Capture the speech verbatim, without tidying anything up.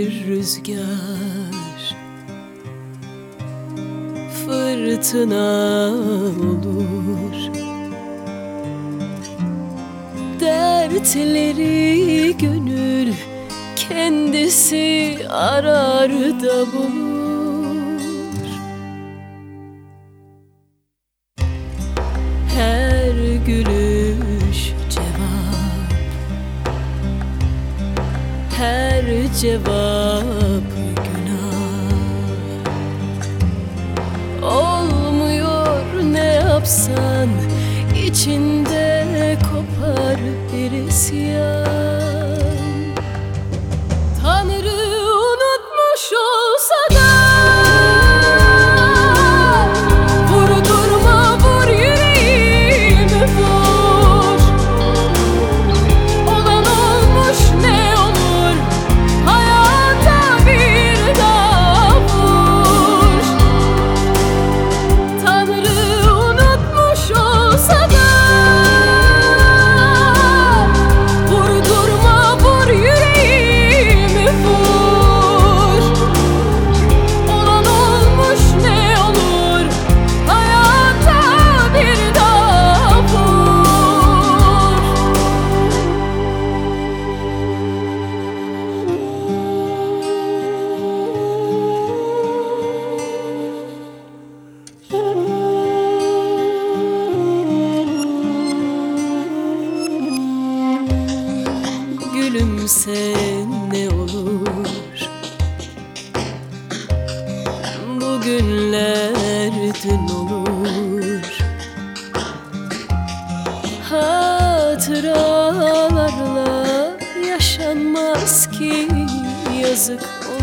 bir rüzgar, fırtına olur. Dertleri gönül kendisi arar da bulur. Her gülüş cevap, her cevap günah. Olmuyor ne yapsan, içinde kopar bir isyan. Tanrı unutmuş olsa da vurdurma, vur yüreğimi vur. Olan olmuş ne olur, hayata bir daha vur. Tanrı unutmuş olsa da gülümse ne olur, bugünler dün olur. Hatıralarla yaşanmaz ki, yazık